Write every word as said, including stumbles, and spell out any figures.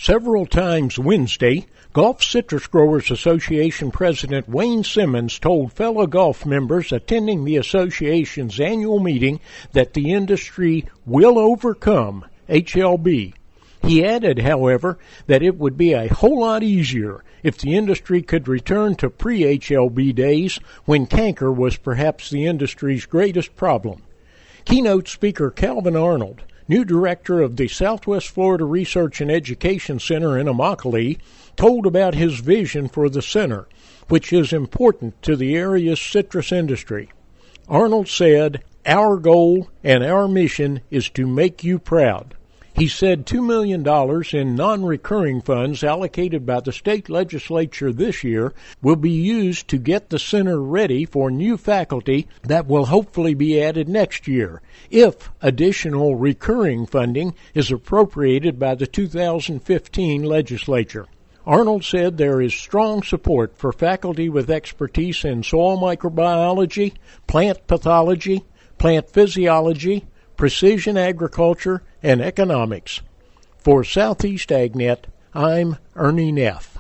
Several times Wednesday, Gulf Citrus Growers Association President Wayne Simmons told fellow Gulf members attending the association's annual meeting that the industry will overcome H L B. He added, however, that it would be a whole lot easier if the industry could return to pre-H L B days when canker was perhaps the industry's greatest problem. Keynote speaker Calvin Arnold, new director of the Southwest Florida Research and Education Center in Immokalee, told about his vision for the center, which is important to the area's citrus industry. Arnold said, "Our goal and our mission is to make you proud." He said two million dollars in non-recurring funds allocated by the state legislature this year will be used to get the center ready for new faculty that will hopefully be added next year, if additional recurring funding is appropriated by the two thousand fifteen legislature. Arnold said there is strong support for faculty with expertise in soil microbiology, plant pathology, plant physiology, precision agriculture, and economics. For Southeast AgNet, I'm Ernie Neff.